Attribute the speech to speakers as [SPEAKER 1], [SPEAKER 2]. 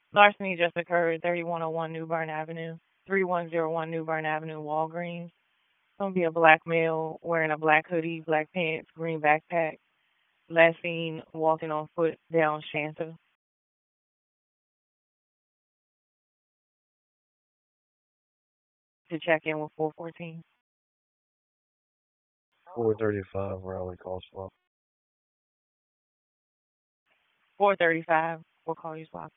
[SPEAKER 1] Larceny just occurred, 3101 New Bern Avenue, 3101 New Bern Avenue, Walgreens. Gonna be a black male wearing a black hoodie, black pants, green backpack. Last seen walking on foot down Shanta to check in with 414.
[SPEAKER 2] 435 Raleigh Coastal.
[SPEAKER 1] 435. We'll call you swap.